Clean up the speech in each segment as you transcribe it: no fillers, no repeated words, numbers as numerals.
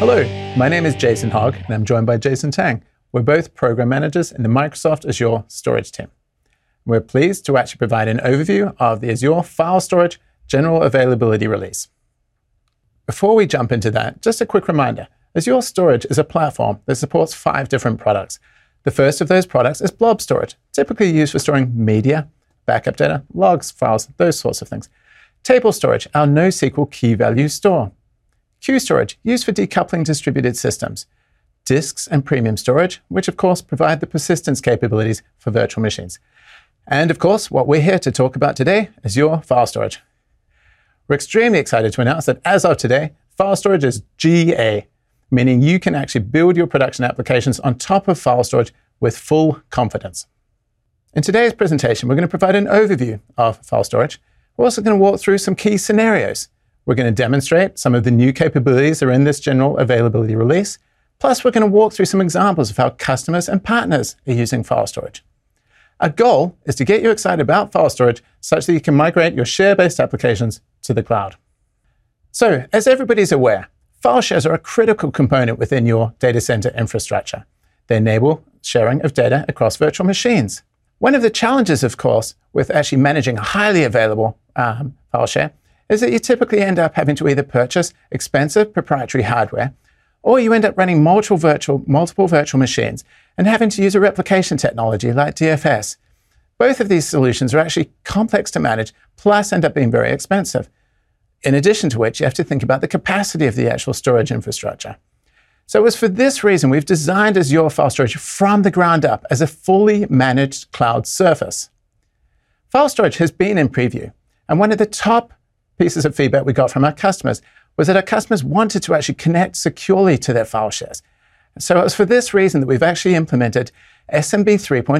Hello, my name is Jason Hogg, and I'm joined by Jason Tang. We're both program managers in the Microsoft Azure storage team. We're pleased to actually provide an overview of the Azure File Storage General Availability Release. Before we jump into that, just a quick reminder. Azure Storage is a platform that supports 5 different products. The first of those products is Blob Storage, typically used for storing media, backup data, logs, files, those sorts of things. Table Storage, our NoSQL key value store. Queue Storage, used for decoupling distributed systems. Disks and Premium Storage, which of course provide the persistence capabilities for virtual machines. And of course, what we're here to talk about today is Azure File Storage. We're extremely excited to announce that as of today, File Storage is GA, meaning you can actually build your production applications on top of File Storage with full confidence. In today's presentation, we're going to provide an overview of File Storage. We're also going to walk through some key scenarios. We're going to demonstrate some of the new capabilities that are in this general availability release. Plus, we're going to walk through some examples of how customers and partners are using File Storage. Our goal is to get you excited about File Storage such that you can migrate your share-based applications to the cloud. So, as everybody's aware, file shares are a critical component within your data center infrastructure. They enable sharing of data across virtual machines. One of the challenges, of course, with actually managing a highly available file share is that you typically end up having to either purchase expensive proprietary hardware, or you end up running multiple virtual machines and having to use a replication technology like DFS. Both of these solutions are actually complex to manage, plus end up being very expensive. In addition to which, you have to think about the capacity of the actual storage infrastructure. So it was for this reason we've designed Azure File Storage from the ground up as a fully managed cloud service. File Storage has been in preview, and one of the top pieces of feedback we got from our customers was that our customers wanted to actually connect securely to their file shares. So it was for this reason that we've actually implemented SMB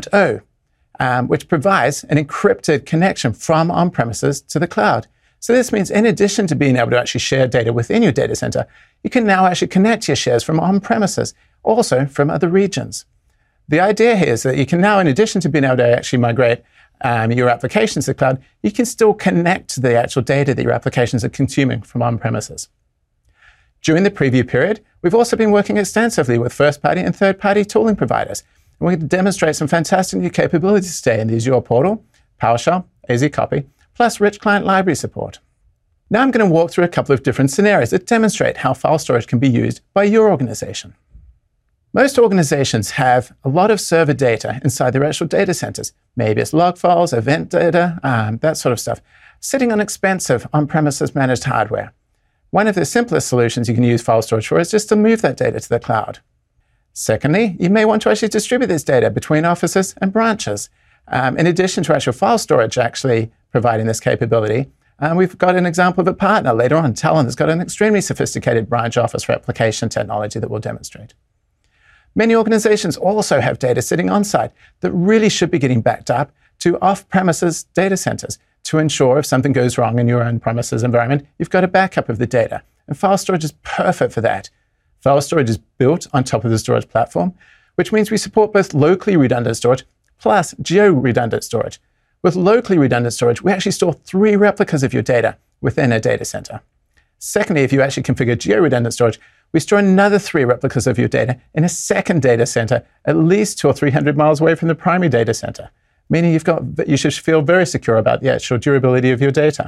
3.0, which provides an encrypted connection from on-premises to the cloud. So this means in addition to being able to actually share data within your data center, you can now actually connect your shares from on-premises, also from other regions. The idea here is that you can now, in addition to being able to actually migrate your applications to the cloud, you can still connect to the actual data that your applications are consuming from on-premises. During the preview period, we've also been working extensively with first-party and third-party tooling providers. And we're going to demonstrate some fantastic new capabilities today in the Azure portal, PowerShell, AZ Copy, plus rich client library support. Now I'm going to walk through a couple of different scenarios that demonstrate how file storage can be used by your organization. Most organizations have a lot of server data inside their actual data centers. Maybe it's log files, event data, that sort of stuff, sitting on expensive on-premises managed hardware. One of the simplest solutions you can use file storage for is just to move that data to the cloud. Secondly, you may want to actually distribute this data between offices and branches. In addition to actual file storage actually providing this capability, we've got an example of a partner later on, Talon, that's got an extremely sophisticated branch office replication technology that we'll demonstrate. Many organizations also have data sitting on-site that really should be getting backed up to off-premises data centers to ensure if something goes wrong in your own premises environment, you've got a backup of the data. And file storage is perfect for that. File storage is built on top of the storage platform, which means we support both locally redundant storage plus geo-redundant storage. With locally redundant storage, we actually store 3 replicas of your data within a data center. Secondly, if you actually configure geo-redundant storage, we store another 3 replicas of your data in a second data center, at least 200 or 300 miles away from the primary data center, meaning you should feel very secure about the actual durability of your data.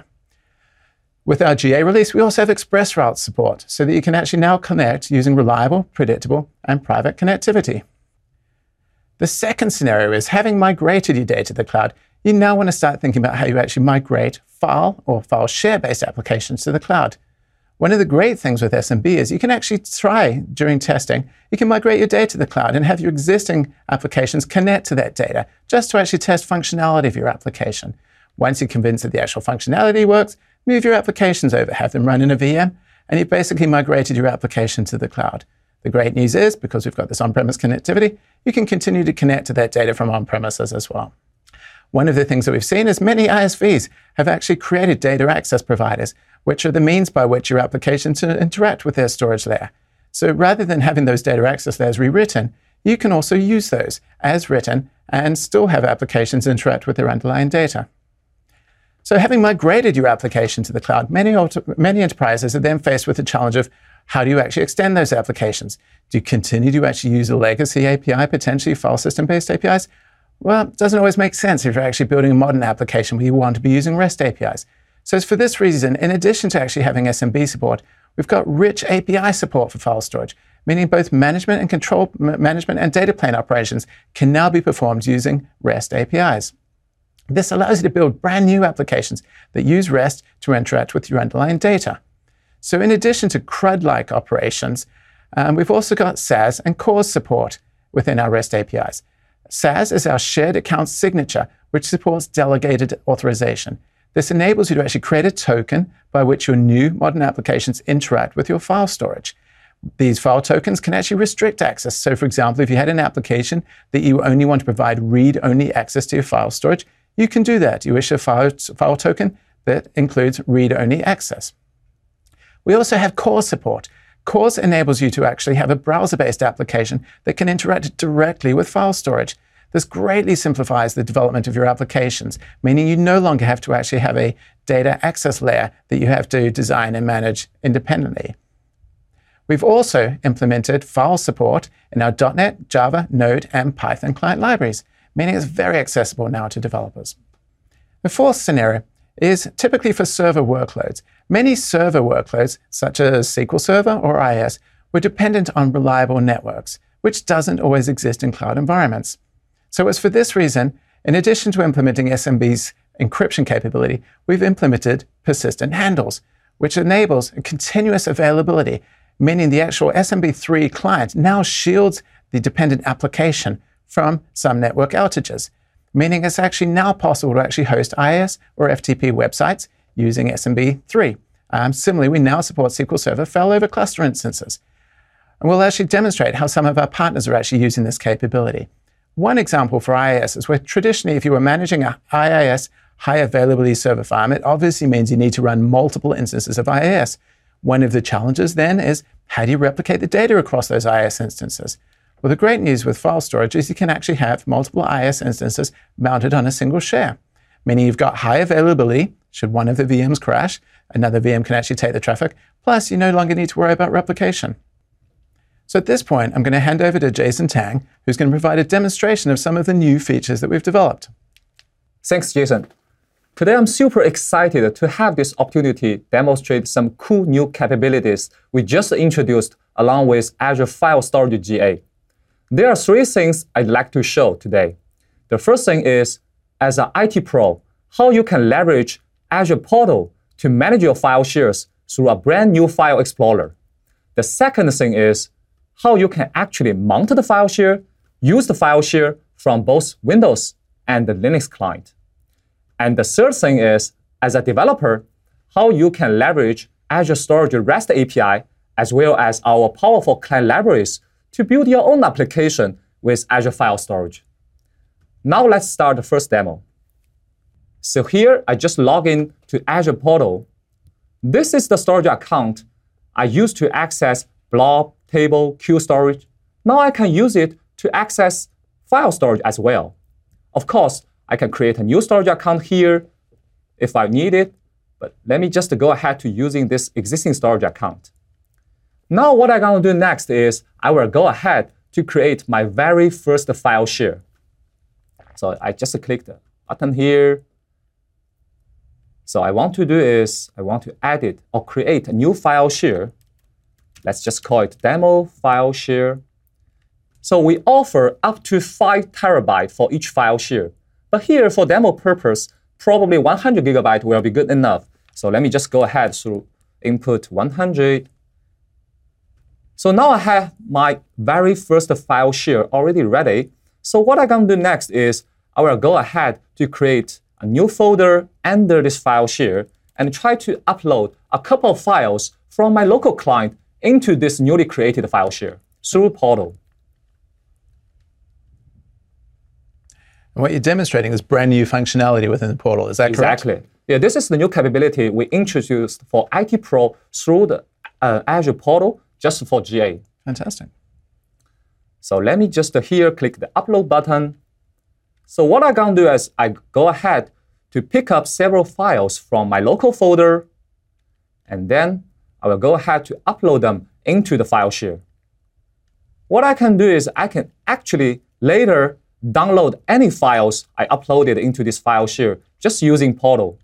With our GA release, we also have express route support so that you can actually now connect using reliable, predictable, and private connectivity. The second scenario is having migrated your data to the cloud, you now want to start thinking about how you actually migrate file or file share-based applications to the cloud. One of the great things with SMB is you can actually try during testing, you can migrate your data to the cloud and have your existing applications connect to that data just to actually test functionality of your application. Once you're convinced that the actual functionality works, move your applications over, have them run in a VM, and you've basically migrated your application to the cloud. The great news is, because we've got this on-premise connectivity, you can continue to connect to that data from on-premises as well. One of the things that we've seen is many ISVs have actually created data access providers, which are the means by which your applications interact with their storage layer. So rather than having those data access layers rewritten, you can also use those as written and still have applications interact with their underlying data. So having migrated your application to the cloud, many enterprises are then faced with the challenge of How do you actually extend those applications? Do you continue to actually use a legacy API, potentially file system-based APIs? Well, it doesn't always make sense if you're actually building a modern application where you want to be using REST APIs. So it's for this reason, in addition to actually having SMB support, we've got rich API support for file storage, meaning both management and control management and data plane operations can now be performed using REST APIs. This allows you to build brand new applications that use REST to interact with your underlying data. So in addition to CRUD-like operations, we've also got SaaS and CORS support within our REST APIs. SaaS is our shared account signature, which supports delegated authorization. This enables you to actually create a token by which your new modern applications interact with your file storage. These file tokens can actually restrict access. So for example, if you had an application that you only want to provide read-only access to your file storage, you can do that. You issue a file token that includes read-only access. We also have CORS support. CORS enables you to actually have a browser-based application that can interact directly with file storage. This greatly simplifies the development of your applications, meaning you no longer have to actually have a data access layer that you have to design and manage independently. We've also implemented file support in our .NET, Java, Node, and Python client libraries, meaning it's very accessible now to developers. The fourth scenario is typically for server workloads. Many server workloads, such as SQL Server or IIS, were dependent on reliable networks, which doesn't always exist in cloud environments. So it's for this reason, in addition to implementing SMB's encryption capability, we've implemented persistent handles, which enables continuous availability, meaning the actual SMB3 client now shields the dependent application from some network outages, meaning it's actually now possible to actually host IIS or FTP websites using SMB3. Similarly, we now support SQL Server failover cluster instances. And we'll actually demonstrate how some of our partners are actually using this capability. One example for IIS is where traditionally, if you were managing a IIS high availability server farm, it obviously means you need to run multiple instances of IIS. One of the challenges then is, how do you replicate the data across those IIS instances? Well, the great news with file storage is you can actually have multiple IIS instances mounted on a single share, meaning you've got high availability. Should one of the VMs crash, another VM can actually take the traffic. Plus, you no longer need to worry about replication. So at this point, I'm going to hand over to Jason Tang, who's going to provide a demonstration of some of the new features that we've developed. Thanks, Jason. Today, I'm super excited to have this opportunity to demonstrate some cool new capabilities we just introduced along with Azure File Storage GA. There are three things I'd like to show today. The first thing is, as an IT pro, how you can leverage Azure Portal to manage your file shares through a brand new file explorer. The second thing is how you can actually mount the file share, use the file share from both Windows and the Linux client. And the third thing is, as a developer, how you can leverage Azure Storage REST API as well as our powerful client libraries to build your own application with Azure File Storage. Now let's start the first demo. So here, I just log in to Azure Portal. This is the storage account I used to access blob, table, queue storage. Now I can use it to access file storage as well. Of course, I can create a new storage account here if I need it, but let me just go ahead to using this existing storage account. Now what I'm going to do next is I will go ahead to create my very first file share. So I just click the button here. So I want to do is I want to edit or create a new file share. Let's just call it demo file share. So we offer up to 5 terabytes for each file share. But here for demo purpose, probably 100 gigabytes will be good enough. So let me just go ahead to input 100. So now I have my very first file share already ready. So what I'm going to do next is I will go ahead to create a new folder under this file share and try to upload a couple of files from my local client into this newly created file share through Portal. And what you're demonstrating is brand new functionality within the portal. Is that correct? Exactly. Yeah, this is the new capability we introduced for IT Pro through the Azure Portal just for GA. Fantastic. So let me just here click the upload button. So what I'm going to do is I go ahead to pick up several files from my local folder, and then I will go ahead to upload them into the file share. What I can do is I can actually later download any files I uploaded into this file share just using Portal.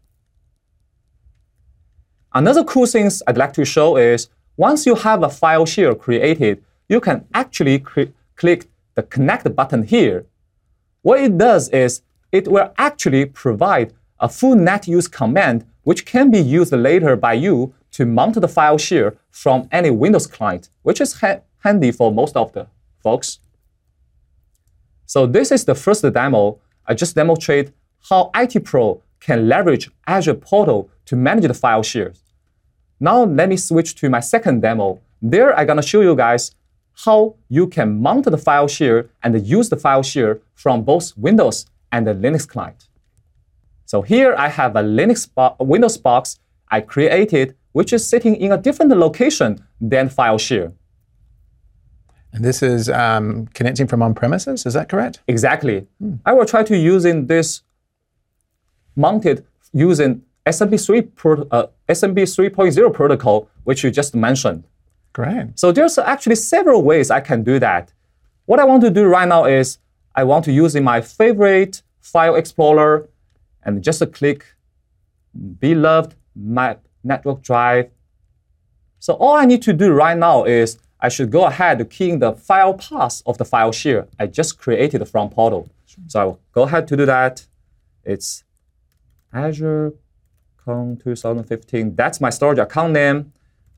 Another cool thing I'd like to show is once you have a file share created, you can actually click the connect button here. What it does is it will actually provide a full NetUse command which can be used later by you to mount the file share from any Windows client, which is handy for most of the folks. So this is the first demo. I just demonstrate how IT Pro can leverage Azure Portal to manage the file shares. Now let me switch to my second demo. There I'm gonna show you guys how you can mount the file share and use the file share from both Windows and the Linux client. So here I have a Windows box I created, which is sitting in a different location than file share. And this is connecting from on-premises, is that correct? Exactly. I will try to using this mounted using SMB 3.0 protocol, which you just mentioned. Great. So there's actually several ways I can do that. What I want to do right now is I want to use in my favorite file explorer and just click Beloved Map Network Drive. So all I need to do right now is I should go ahead to key in the file path of the file share I just created from Portal. So I will go ahead to do that. It's Azure Con 2015. That's my storage account name.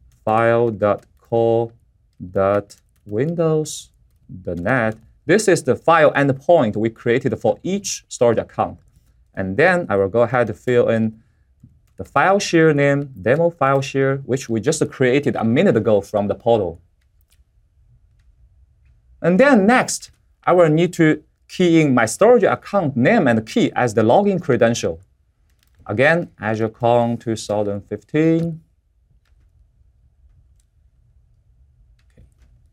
File.core.windows.net. This is the file endpoint we created for each storage account. And then I will go ahead to fill in the file share name, demo file share, which we just created a minute ago from the Portal. And then next, I will need to key in my storage account name and key as the login credential. Again, Azure Con 2015. Okay.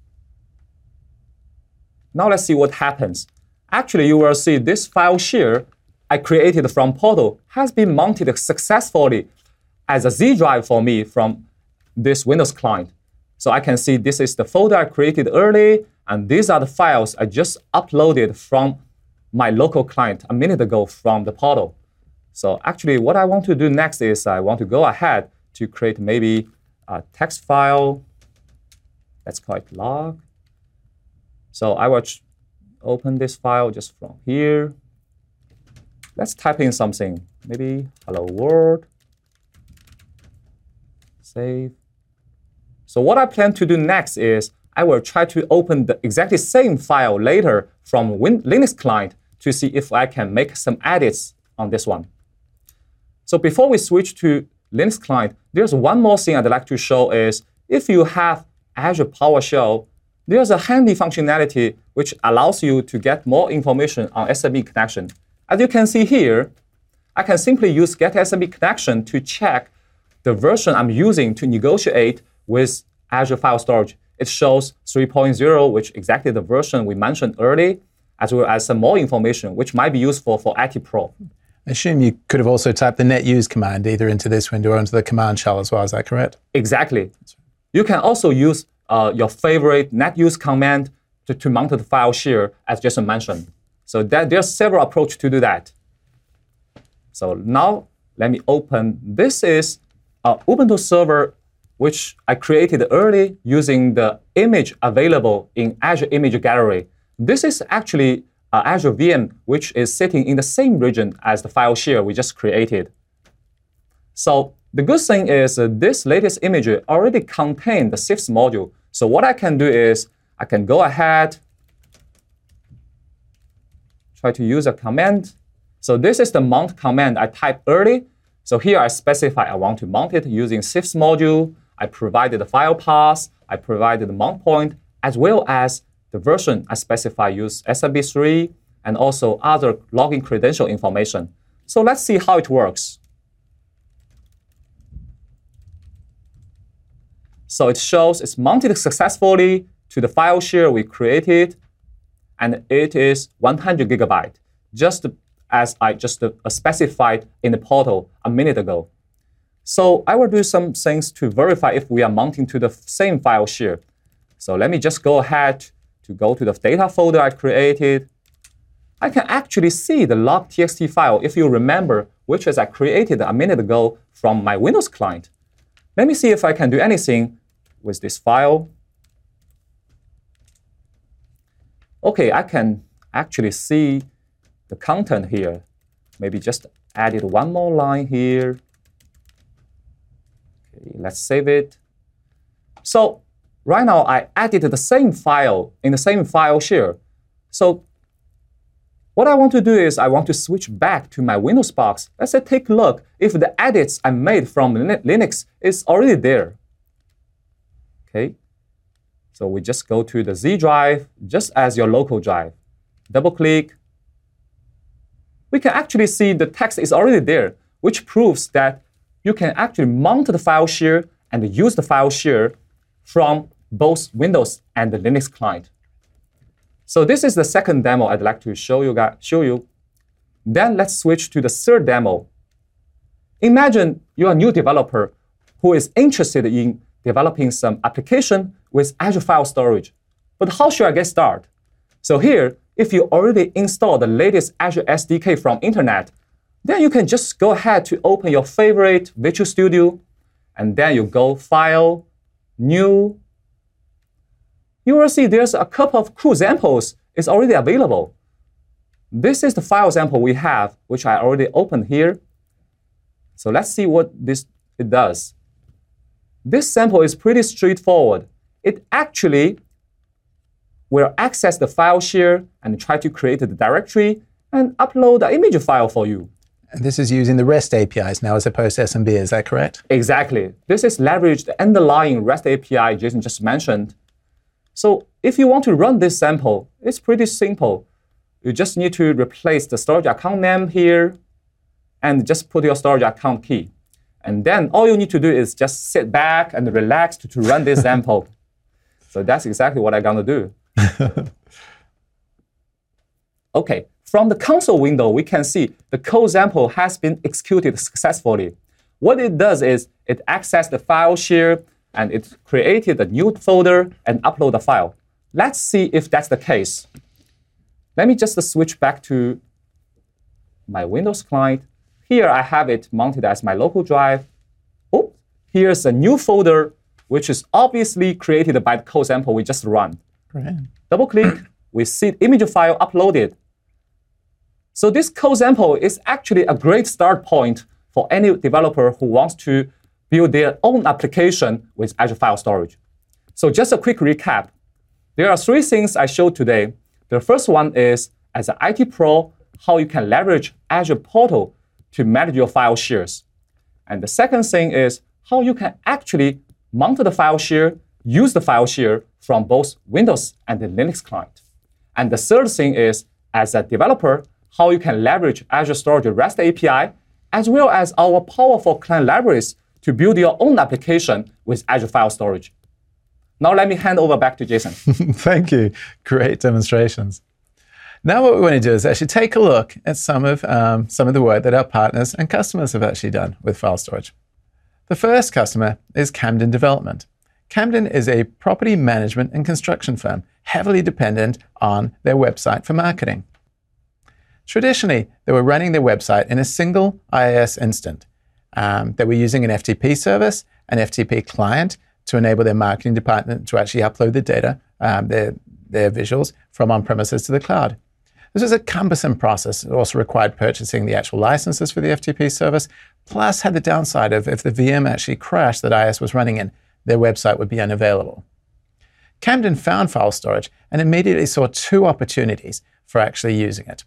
Now let's see what happens. Actually, you will see this file share I created from Portal has been mounted successfully as a Z drive for me from this Windows client. So I can see this is the folder I created early, and these are the files I just uploaded from my local client a minute ago from the Portal. So actually, what I want to do next is I want to go ahead to create maybe a text file. Let's call it log. So I will open this file just from here. Let's type in something, maybe hello world. Save. So what I plan to do next is I will try to open the exactly same file later from Linux client to see if I can make some edits on this one. So before we switch to Linux client, there's one more thing I'd like to show is if you have Azure PowerShell, there's a handy functionality which allows you to get more information on SMB connection. As you can see here, I can simply use get SMB connection to check the version I'm using to negotiate with Azure File Storage. It shows 3.0, which is exactly the version we mentioned early, as well as some more information, which might be useful for IT Pro. I assume you could have also typed the netuse command either into this window or into the command shell as well. Is that correct? Exactly. You can also use your favorite netuse command to mount the file share, as Jason mentioned. So there's several approaches to do that. So now let me open. This is an Ubuntu server which I created early using the image available in Azure Image Gallery. This is actually Azure VM, which is sitting in the same region as the file share we just created. So the good thing is this latest image already contains the CIFS module. So what I can do is I can go ahead, try to use a command. So this is the mount command I typed early. So here I specify I want to mount it using CIFS module. I provided the file path. I provided the mount point, as well as the version I specify use SMB3 and also other login credential information. So let's see how it works. So it shows it's mounted successfully to the file share we created, and it is 100 gigabyte, just as I just specified in the Portal a minute ago. So I will do some things to verify if we are mounting to the same file share. So let me just go ahead to go to the data folder I created. I can actually see the log.txt file, if you remember, which is I created a minute ago from my Windows client. Let me see if I can do anything with this file. OK, I can actually see the content here. Maybe just added one more line here. Okay, let's save it. So right now, I added the same file in the same file share. So what I want to do is I want to switch back to my Windows box. Let's say take a look if the edits I made from Linux is already there. Okay. So we just go to the Z drive, just as your local drive. Double-click. We can actually see the text is already there, which proves that you can actually mount the file share and use the file share from both Windows and the Linux client. So this is the second demo I'd like to show you. Then let's switch to the third demo. Imagine you're a new developer who is interested in developing some application with Azure File Storage. But how should I get started? So here, if you already installed the latest Azure SDK from internet, then you can just go ahead to open your favorite Visual Studio, and then you go File, New. You will see there's a couple of cool examples is already available. This is the file example we have, which I already opened here. So let's see what it does. This sample is pretty straightforward. It actually will access the file share and try to create the directory and upload the image file for you. And this is using the REST APIs now as opposed to SMB, is that correct? Exactly. This is leveraged the underlying REST API Jason just mentioned. So if you want to run this sample, it's pretty simple. You just need to replace the storage account name here and just put your storage account key. And then all you need to do is just sit back and relax to run this sample. So that's exactly what I'm going to do. OK, from the console window, we can see the code sample has been executed successfully. What it does is it accesses the file share, and it created a new folder and upload the file. Let's see if that's the case. Let me just switch back to my Windows client. Here I have it mounted as my local drive. Oh, here's a new folder, which is obviously created by the code sample we just run. Right. Double-click, we see the image file uploaded. So this code sample is actually a great start point for any developer who wants to build their own application with Azure File Storage. So just a quick recap. There are three things I showed today. The first one is, as an IT pro, how you can leverage Azure Portal to manage your file shares. And the second thing is how you can actually mount the file share, use the file share from both Windows and the Linux client. And the third thing is, as a developer, how you can leverage Azure Storage REST API, as well as our powerful client libraries to build your own application with Azure File Storage. Now let me hand over back to Jason. Thank you. Great demonstrations. Now what we want to do is actually take a look at some of the work that our partners and customers have actually done with file storage. The first customer is Camden Development. Camden is a property management and construction firm heavily dependent on their website for marketing. Traditionally, they were running their website in a single IIS instance. They were using an FTP service, an FTP client, to enable their marketing department to actually upload the data, their visuals, from on-premises to the cloud. This was a cumbersome process. It also required purchasing the actual licenses for the FTP service, plus had the downside of if the VM actually crashed that IIS was running in, their website would be unavailable. Camden found file storage and immediately saw two opportunities for actually using it.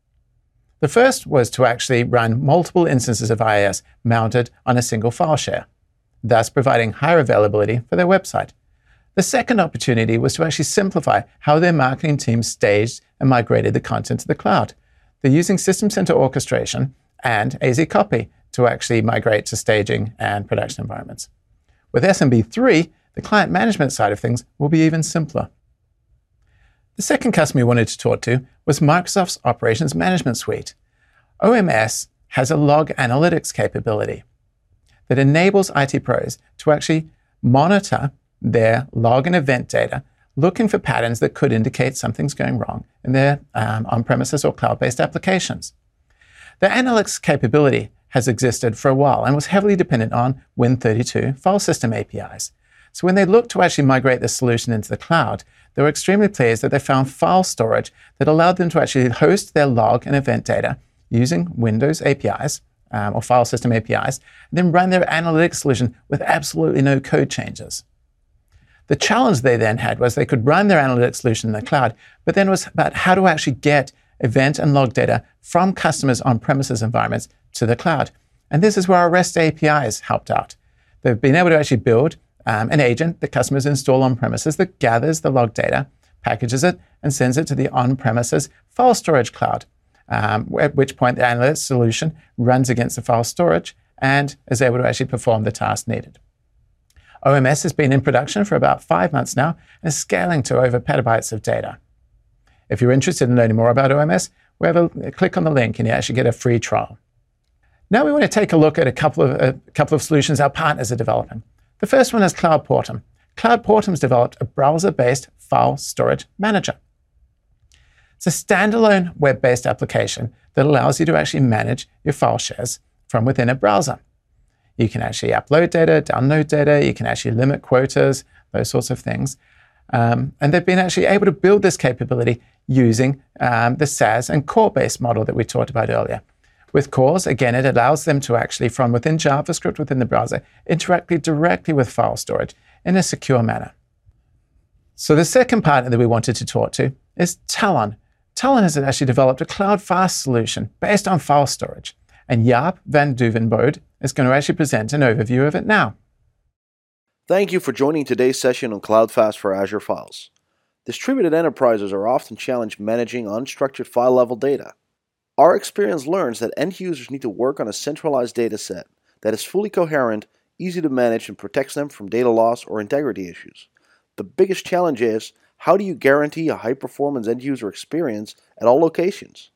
The first was to actually run multiple instances of IIS mounted on a single file share, thus providing higher availability for their website. The second opportunity was to actually simplify how their marketing team staged and migrated the content to the cloud. They're using System Center orchestration and AZ Copy to actually migrate to staging and production environments. With SMB3, the client management side of things will be even simpler. The second customer we wanted to talk to was Microsoft's Operations Management Suite. OMS has a log analytics capability. that enables IT pros to actually monitor their log and event data, looking for patterns that could indicate something's going wrong in their on-premises or cloud-based applications. The analytics capability has existed for a while and was heavily dependent on Win32 file system APIs. So when they looked to actually migrate this solution into the cloud, they were extremely pleased that they found file storage that allowed them to actually host their log and event data using Windows APIs or file system APIs, and then run their analytics solution with absolutely no code changes. The challenge they then had was they could run their analytics solution in the cloud, but then it was about how to actually get event and log data from customers' on-premises environments to the cloud. And this is where our REST APIs helped out. They've been able to actually build an agent that customers install on-premises that gathers the log data, packages it, and sends it to the on-premises file storage cloud, at which point the analytics solution runs against the file storage and is able to actually perform the task needed. OMS has been in production for about 5 months now and is scaling to over petabytes of data. If you're interested in learning more about OMS, click on the link and you actually get a free trial. Now we want to take a look at a couple of solutions our partners are developing. The first one is CloudPortum. CloudPortum's developed a browser-based file storage manager. It's a standalone web-based application that allows you to actually manage your file shares from within a browser. You can actually upload data, download data, you can actually limit quotas, those sorts of things. And they've been actually able to build this capability using the SaaS and core-based model that we talked about earlier. With cores, again, it allows them to actually, from within JavaScript within the browser, interact directly with file storage in a secure manner. So the second partner that we wanted to talk to is Talon. Talon has actually developed a cloud-fast solution based on file storage. And Jaap van Duvenbode is going to actually present an overview of it now. Thank you for joining today's session on CloudFast for Azure Files. Distributed enterprises are often challenged managing unstructured file-level data. Our experience learns that end users need to work on a centralized data set that is fully coherent, easy to manage, and protects them from data loss or integrity issues. The biggest challenge is, how do you guarantee a high-performance end-user experience at all locations?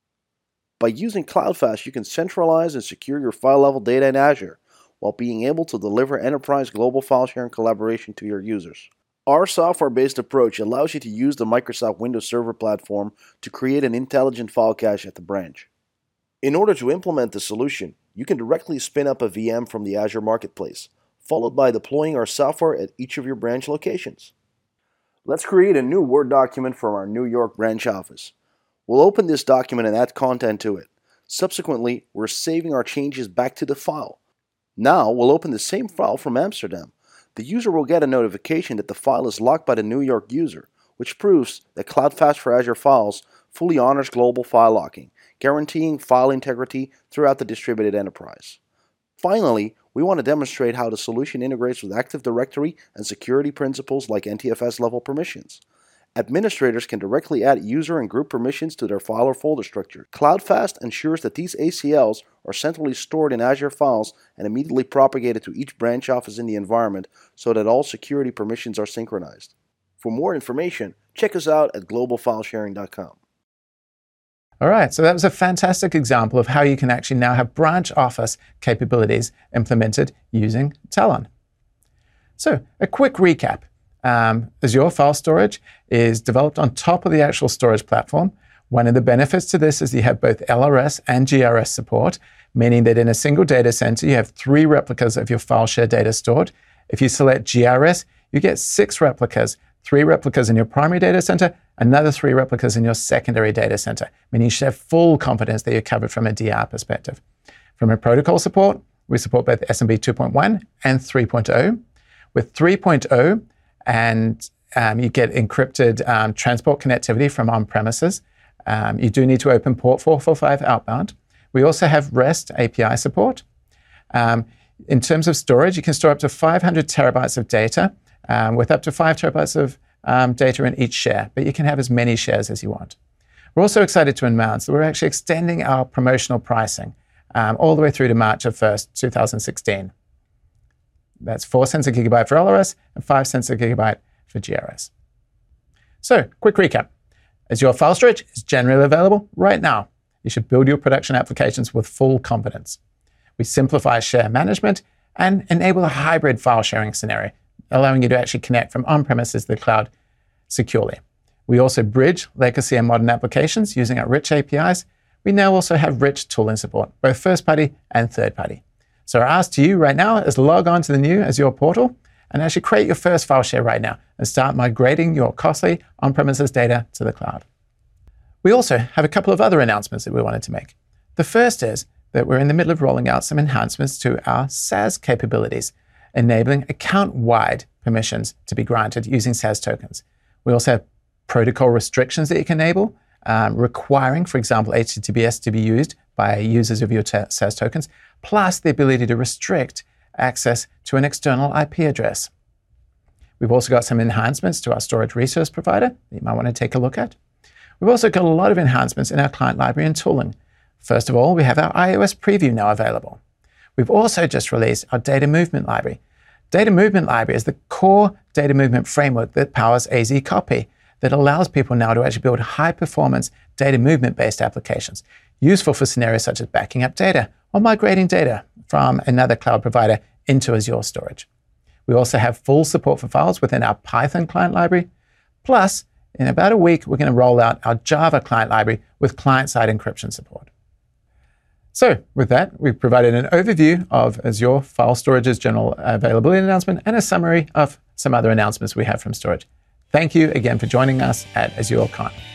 By using CloudFast, you can centralize and secure your file-level data in Azure, while being able to deliver enterprise global file sharing collaboration to your users. Our software-based approach allows you to use the Microsoft Windows Server platform to create an intelligent file cache at the branch. In order to implement the solution, you can directly spin up a VM from the Azure Marketplace, followed by deploying our software at each of your branch locations. Let's create a new Word document from our New York branch office. We'll open this document and add content to it. Subsequently, we're saving our changes back to the file. Now, we'll open the same file from Amsterdam. The user will get a notification that the file is locked by the New York user, which proves that CloudFast for Azure Files fully honors global file locking, guaranteeing file integrity throughout the distributed enterprise. Finally, we want to demonstrate how the solution integrates with Active Directory and security principles like NTFS level permissions. Administrators can directly add user and group permissions to their file or folder structure. CloudFast ensures that these ACLs are centrally stored in Azure Files and immediately propagated to each branch office in the environment so that all security permissions are synchronized. For more information, check us out at globalfilesharing.com. All right, so that was a fantastic example of how you can actually now have branch office capabilities implemented using Talon. So, a quick recap. Azure File Storage is developed on top of the actual storage platform. One of the benefits to this is you have both LRS and GRS support, meaning that in a single data center, you have 3 replicas of your file share data stored. If you select GRS, you get 6 replicas, 3 replicas in your primary data center, another 3 replicas in your secondary data center, meaning you should have full confidence that you're covered from a DR perspective. From a protocol support, we support both SMB 2.1 and 3.0. With 3.0, and you get encrypted transport connectivity from on-premises. You do need to open port 445 outbound. We also have REST API support. In terms of storage, you can store up to 500 terabytes of data with up to 5 terabytes of data in each share, but you can have as many shares as you want. We're also excited to announce that we're actually extending our promotional pricing all the way through to March 1st, 2016. That's 4 cents a gigabyte for LRS and 5 cents a gigabyte for GRS. So, quick recap. Azure File Storage is generally available right now. You should build your production applications with full confidence. We simplify share management and enable a hybrid file sharing scenario, allowing you to actually connect from on-premises to the cloud securely. We also bridge legacy and modern applications using our rich APIs. We now also have rich tooling support, both first-party and third-party. So our ask to you right now is log on to the new Azure portal and actually create your first file share right now and start migrating your costly on-premises data to the cloud. We also have a couple of other announcements that we wanted to make. The first is that we're in the middle of rolling out some enhancements to our SaaS capabilities, enabling account-wide permissions to be granted using SaaS tokens. We also have protocol restrictions that you can enable, requiring, for example, HTTPS to be used by users of your SaaS tokens, plus the ability to restrict access to an external IP address. We've also got some enhancements to our storage resource provider that you might want to take a look at. We've also got a lot of enhancements in our client library and tooling. First of all, we have our iOS preview now available. We've also just released our data movement library. Data movement library is the core data movement framework that powers AZ Copy, that allows people now to actually build high-performance data movement-based applications, useful for scenarios such as backing up data or migrating data from another cloud provider into Azure storage. We also have full support for files within our Python client library. Plus, in about a week, we're going to roll out our Java client library with client-side encryption support. So with that, we've provided an overview of Azure File Storage's general availability announcement and a summary of some other announcements we have from storage. Thank you again for joining us at AzureCon.